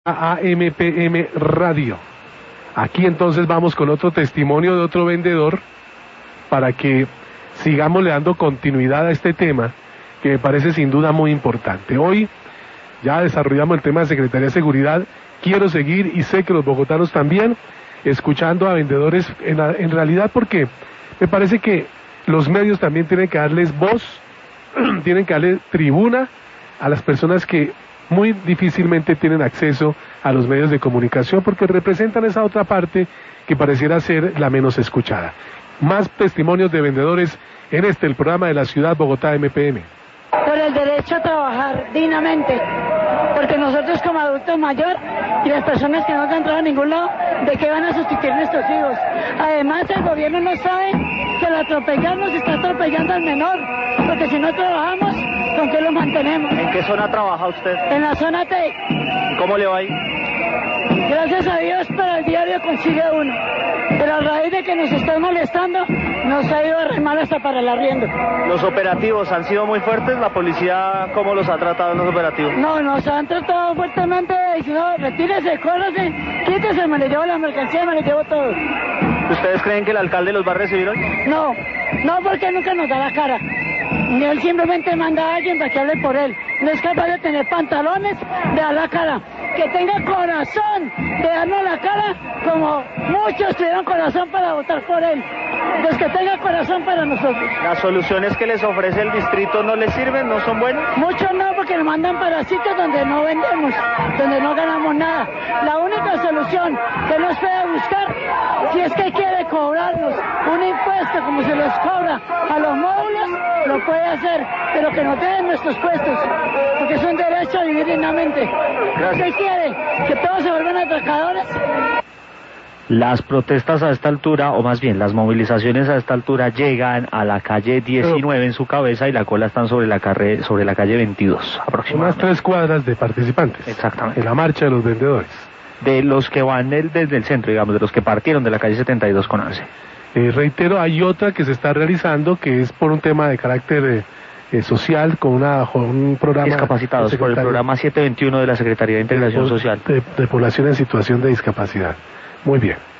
a AMPM Radio. Aquí entonces vamos con otro testimonio de otro vendedor para que sigamos le dando continuidad a este tema que me parece sin duda muy importante. Hoy ya desarrollamos el tema de Secretaría de Seguridad. Quiero seguir, y sé que los bogotanos también, escuchando a vendedores en realidad, porque me parece que los medios también tienen que darles voz, tienen que darle tribuna a las personas que muy difícilmente tienen acceso a los medios de comunicación, porque representan esa otra parte que pareciera ser la menos escuchada. Más testimonios de vendedores en el programa de la ciudad Bogotá MPM. Por el derecho a trabajar dignamente, porque nosotros como adultos mayores y las personas que no han entrado a ningún lado, ¿de qué van a sustituir nuestros hijos? Además, el gobierno no sabe que al atropellarnos está atropellando al menor, porque si no trabajamos, ¿con qué lo mantenemos? ¿En qué zona trabaja usted? En la zona T. ¿Cómo le va ahí? Gracias a Dios, para el diario consigue uno, pero a raíz de que nos están molestando, nos ha ido a remar hasta para el arriendo. ¿Los operativos han sido muy fuertes? ¿La policía cómo los ha tratado en los operativos? No, nos han tratado fuertemente, diciendo, retírese, córrase, quítese, me le llevo la mercancía, me le llevo todo. ¿Ustedes creen que el alcalde los va a recibir hoy? No, porque nunca nos da la cara. Él simplemente manda a alguien para que hable por él. No es capaz de tener pantalones de dar la cara. Que tenga corazón de darnos la cara, como muchos tuvieron corazón para votar por él. Pues que tenga corazón para nosotros. ¿Las soluciones que les ofrece el distrito no les sirven? ¿No son buenas? Muchos no, porque nos mandan para sitios donde no vendemos, donde no ganamos nada. La única solución que nos puede buscar, si es que quiere cobrarnos un impuesto como se les cobra a los módulos, lo puede hacer, pero que no den nuestros puestos, porque es un derecho a vivir dignamente. ¿Usted quiere que todos se vuelvan atracadores? Las protestas a esta altura, o más bien las movilizaciones a esta altura, llegan a la calle 19 en su cabeza, y la cola están sobre la calle 22 aproximadamente. Unas 3 cuadras de participantes. Exactamente. En la marcha de los vendedores. De los que van desde el centro, digamos, de los que partieron de la calle 72 con ANSE. Reitero, hay otra que se está realizando, que es por un tema de carácter social, con un programa... Discapacitados, por el programa 721 de la Secretaría de Integración Social. De población en situación de discapacidad. Muy bien.